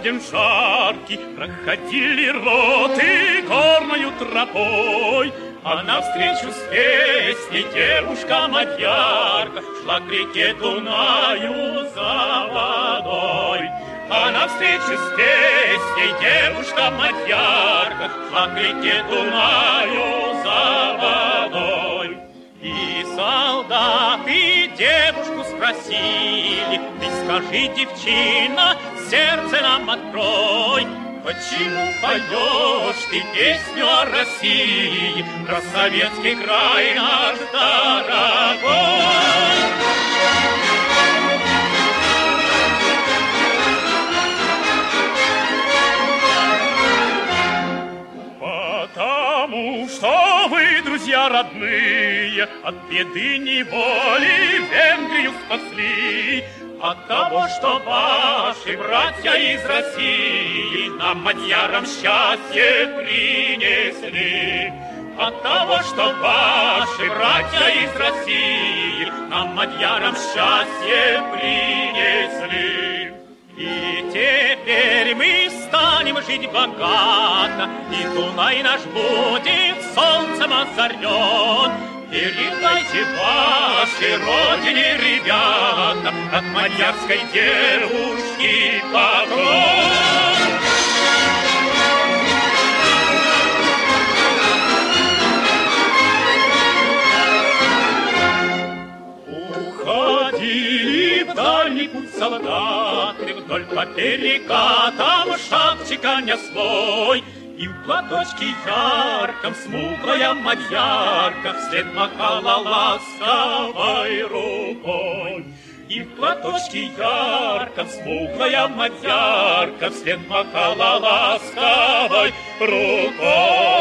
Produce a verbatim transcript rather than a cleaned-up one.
день жаркий проходили роты горною тропой, а навстречу с песней девушка-мадьярка шла к реке Дунаю за водой. А навстречу с песней девушка-мадьярка шла к реке Дунаю за водой. И солдаты девушку спросили: ты скажи, девчина, сердце нам открой, почему поешь ты песню о России, про советский край наш дорогой? Потому что вы, друзья родные, от беды неволи Венгрию спасли, от того, что ваши братья из России нам, мадьярам, счастье принесли. От того, что ваши братья из России нам, мадьярам, счастье принесли. И теперь мы станем жить богато, и Дунай наш будет солнцем озарен. Передайте вашей родине, ребята, от мадьярской девушки поклон. Уходили в дальний путь солдаты, вдоль по перекатам шапчика не свой, и в платочке ярком смуглая мадьярка вслед махала ласковой рукой. И в платочке ярком смуглая мадьярка вслед махала ласковой рукой.